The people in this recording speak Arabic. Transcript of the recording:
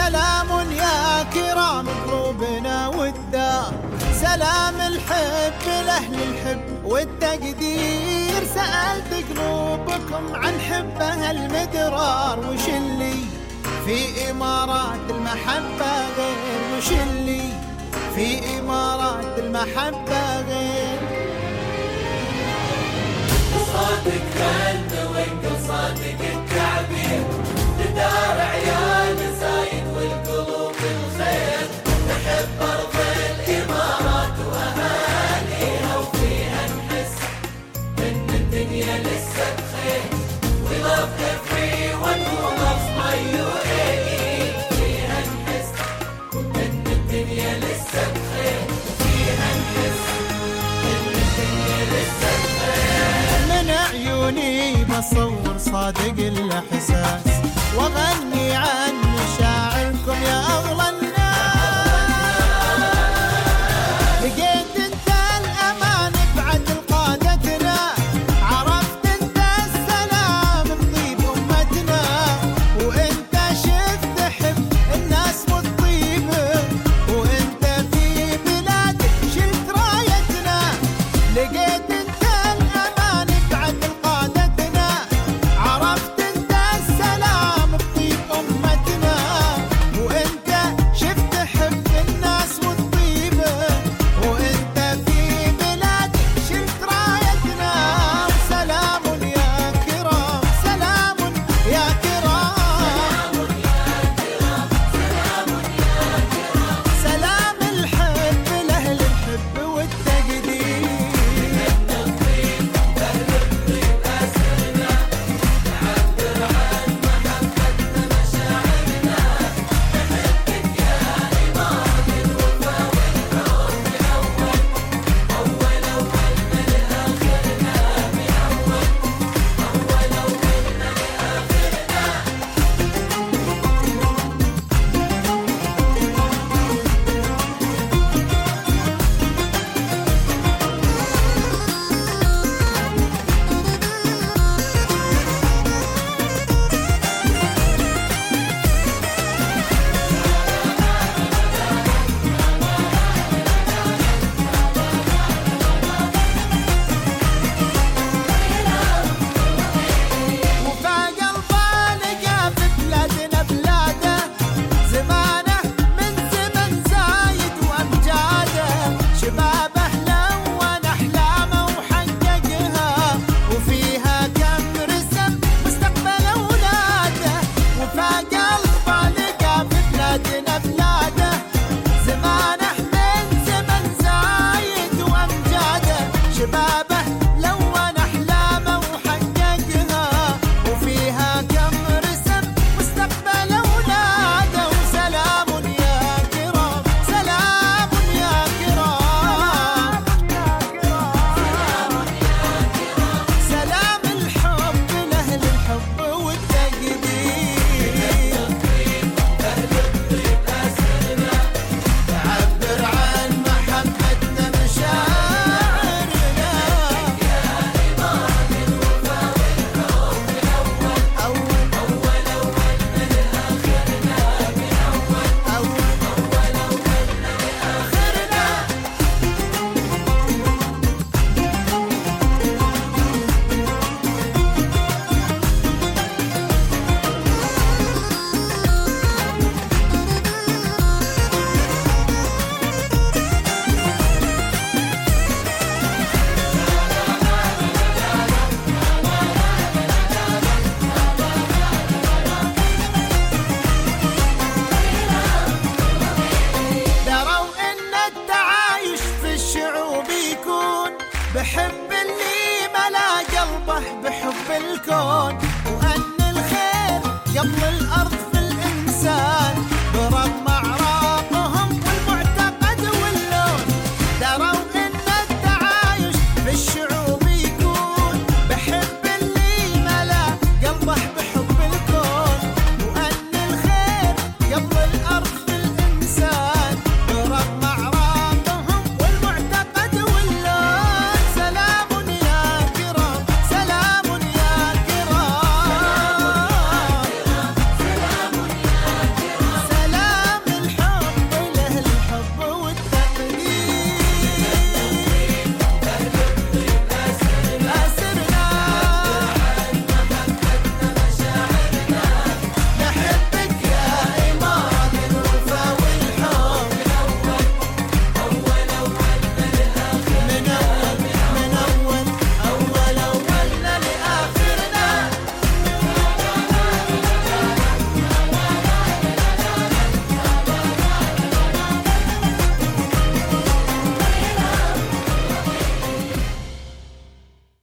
سلام يا كرام قلوبنا والدار، سلام الحب لأهل الحب والتقدير. سألت قلوبكم عن حبها المدرار، وش اللي في إمارات المحبة غير؟ وش اللي في إمارات المحبة غير؟ صادق قلب وانقل صادق التعبير، لدار عيال زايد والقلوب الخير. نحب أرض الإمارات وأهاليها، وفيها نحس إن الدنيا لسه بخير. We love everyone who loves my UAE. فيها نحس إن الدنيا لسه بخير، فيها نحس إن الدنيا لسه بخير. من عيوني بصور صادق الإحساس، وأغني عن مشاعركم يا أغلى الناس. لقيت انت الأمان بعد قادتنا، عرفت انت السلام بطيب أمتنا، وانت شفت حب الناس والطيبة، وانت في بلادك شلت رايتنا. لقيت انت الأمان بعد قادتنا، عرفت انت السلام بطيب أمتنا، وانت شفت حب الناس والطيبة، وانت في بلادك شلت رايتنا. سلام يا كرام، سلام يا كرام، سلام الحب لأهل الحب والتقدير. بحب اللي ملا قلبه بحب الكون.